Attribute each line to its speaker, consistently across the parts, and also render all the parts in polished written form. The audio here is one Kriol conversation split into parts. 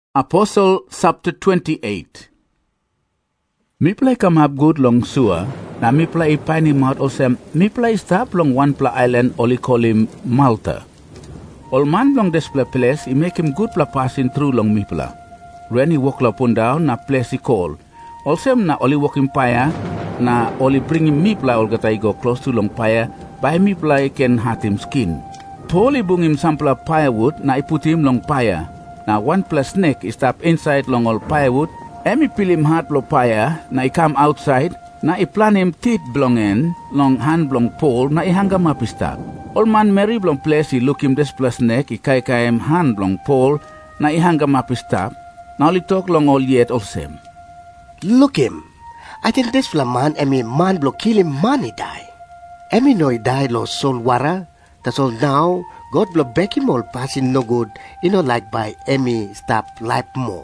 Speaker 1: Apostle chapter 28. Mipla come good long sua, na mipla ipani maut osem, mipla stop long one pla island oli call him Malta. All man long this place, he make him good pla passing through long mipla. When he walk up and down, na place he call. Olsem na oli walking paya, na oli bring him mipla ol gata go close to long paya, by mipla he can hurt him skin. Poli bung him sampla firewood, na I put him long paya. Na one plus snake is tap inside long all firewood. Emi pil him hard lo paya, na I come outside, na I plan him teeth blong en, long hand blong pole, na I hanga mapistap. All man Mary blong place, he look him this plus snake, I kai him hand blong pole, na I hanga mapistap. Now li talk long all yet all same.
Speaker 2: Look him. I think this man emi man blong kill him money die. Emi no die lo sol wara. That's all now. God blow back him all passing no good, like by Emmy stop life more.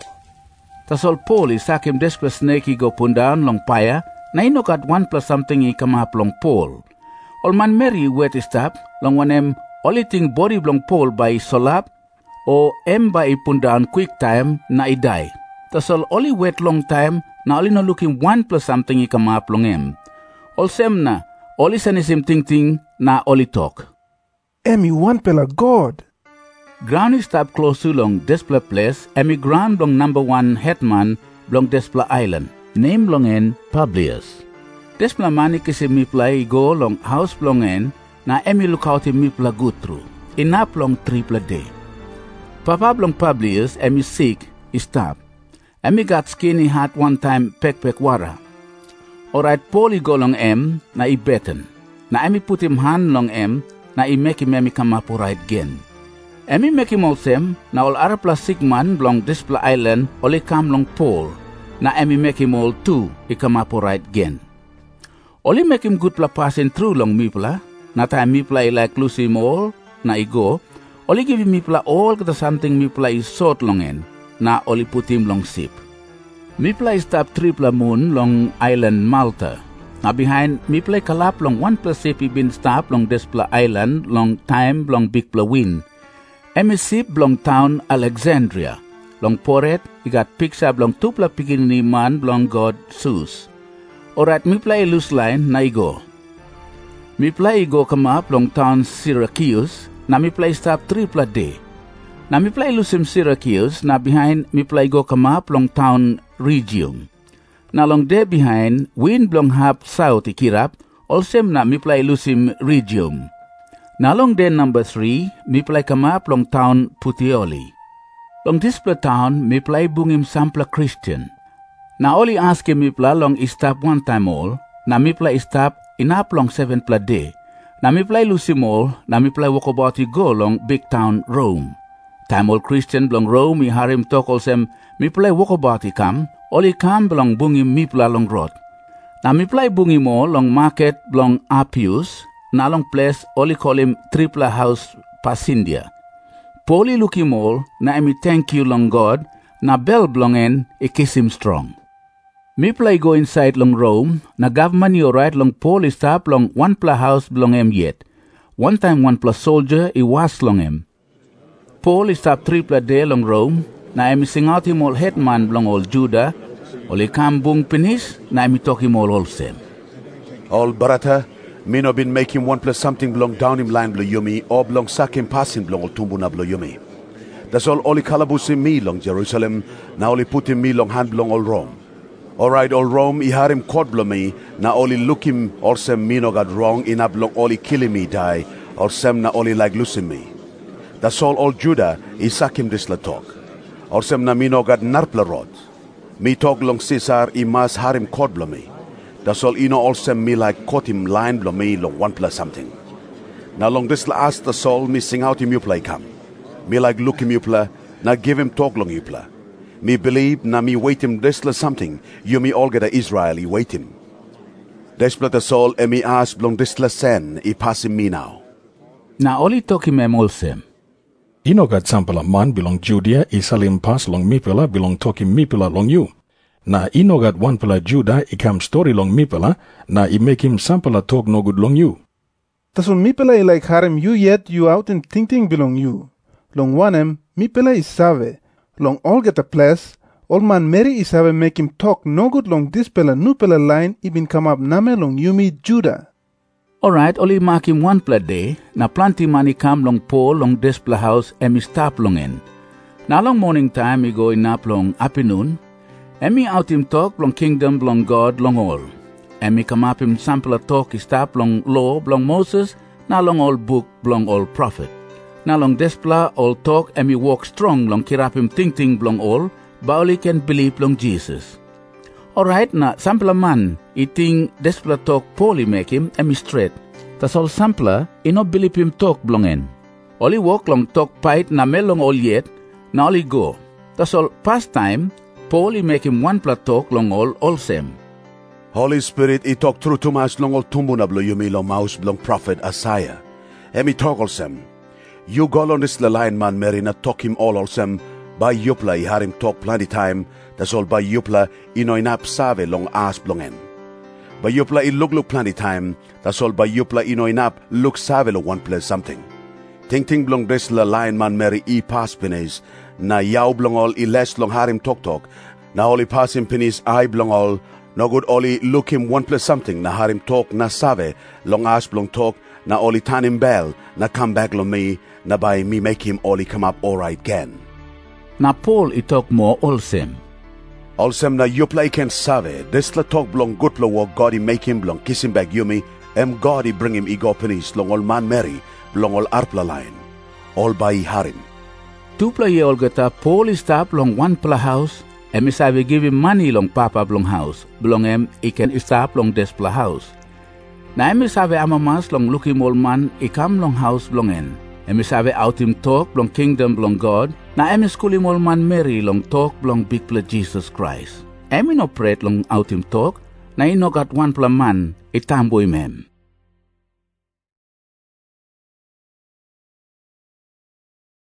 Speaker 1: Tas all Paul he sack him this plus snake he go pun down long paya, na got one plus something he come up long Paul. All man Mary wet stop, long one only thing body long Paul by solap, or by pun down quick time, na I die. Tas all only wet long time, na only no looking one plus something he come up long him. All sem na, only send him ting na only talk.
Speaker 3: Emi one pela God.
Speaker 1: Ground is stop close to long Despla place, emi ground long number 1 headman long Despla island, name long en Publius. Despla mani kisi mipla go long house long en, na emi look out in mipla good through. Inap long 3 day. Papa long Publius emi sick, he stop. Emi got skinny heart one time pek water. Alright, Paul go long na I beten. Na emi put him hand long na I make him emi come up right again. Emi make him all same, na all arapla sick man long Despla island only come long Paul, na emi make him all too, he come up right again. Only make him good pla passing through long mipla, na time mipla I like lose him all, na I go, only give him mipla all the something mipla is short long en, na only put him long ship. Mipla is stop 3 moon long island Malta. Now behind mipla kalap long 1 plus ship he been stop long Despla island long time long big pla wind. Emi ship long town Alexandria. Long poret he got picked up long 2 pla pigini man long God Zeus. Alright mipla loose line na I go. Mipla go come up long town Syracuse. Na mipla stop 3 pla day. Na mipla lose him Syracuse. Na behind mipla go come up long town Rhegium. Na long day behind, wind blong hap south ikirap, also na mipla lose him Rhegium. Na long day number 3, mipla come up long town Puteoli. Long this town, mipla bung him sampla Christian. Na only ask him mipla long stop one time all, na mipla stop inap long 7 day. Na mipla lose him all, na mipla walk about he go long big town Rome. Time all Christian blong Rome, he harim talk also mipla walk about he come, Oli kam belong bungi mipla long road. Na mipla bungi mo long market belong Appius, na long place oli call him Tripla House Pasindia. Poli look him all, na emi thank you long God, na bell belong en, e kiss him strong. Mipla go inside long Rome, na government you right long Poli stop long 1 pla house belong em yet. One time 1 pla soldier, he was long em. Poli stop 3 pla day long Rome, na emi sing out him all headman belong all Judah, Oli kam bung pinis, na emi talk him all same.
Speaker 4: All barata, me no been making 1 plus something belong down him line blow yumi, or belong sack him passing belong all tumbuna blow yumi. That's all oli calabusim me long Jerusalem, na oli put him me long hand belong all Rome. Alright, all Rome, he had him quad blow me, na oli look him all sem me no got wrong, in up long oli killing me die, or sem na oli like losing me. That's all Judah, he sack him this la talk. Or sem na me no got narpla rod. Me talk long Caesar, he must have him caught blow me. That's all all sem me like caught him line blow me long 1 plus something. Now long this last the soul me sing out him you play come. Me like look him you play, na give him talk long you play. Me believe na me wait him this la something, you me all get a Israeli wait him. This the soul and me ask long this la sen, he pass him me now.
Speaker 1: Na only talk him all same.
Speaker 5: Inogat sampala man belong Judea, isalim pas long mipela belong talking mipela long you. Na inogat 1 pela Judah, ikam story long mipela, na I make him sampala talk no good long you.
Speaker 3: Tasul mipela like harem you yet you out and ting belong you. Long 1 mi pela is save, Long all get a place, old man Mary is have make him talk no good long this pela new pela line ibin come up name long Yumi Judah.
Speaker 1: Alright, only mark him one pla day, na plenty money come long Paul long despla house emi stop long en. Now long morning time he go in up long afternoon, emi out him talk long kingdom long God long all. Emi come up him sample talk he stop long law long Moses, na long all book long all prophet. Now long despla all talk emi walk strong long kirap him ting long all, but only can believe long Jesus. Alright na sample man, I think despla talk Paul make him emi straight. Tas all sample, I no believe him talk blong en. Only walk long talk pait na melong all yet, na only go. Tas all past time, Paul make him one pla talk long all same.
Speaker 4: Holy Spirit, I talk through too much long all tumbuna blo yumi long mouse blong prophet Isaiah. Emi talk all sem. You go on this line man Mary na talk him all sem. By yupla I had him talk plenty time. That's all by yupla ino inap save long as blongen. By yupla I look plenty time. That's all by yupla ino inap look save lo one place something. Ting blong this la line man Mary I pass pinis. Na yaw blong all I less long had him talk. Na all I pass him pinis I blong all. No good only look him one place something. Na had him talk na save long as blong talk. Na all I tan him bell. Na come back lo me. Na by me make him all I come up alright again.
Speaker 1: Na Paul I talk more all same.
Speaker 4: Allsem na yupla I can save. This la talk blong good pla walk God I make him blong kiss him back yumi. God I bring him I go penis long all man Mary blong all arpla line. All by harim.
Speaker 1: Two pla ye all geta Paul I stop long one pla house. Save give him money long papa blong house. Blong I can stop long des pla house. Na save amamas long look him all man I come long house blong en. Save out him talk blong kingdom blong God. Na school him all man Mary long talk blong big pla Jesus Christ. No pret long out him talk. Na no got one pla man I tambo him.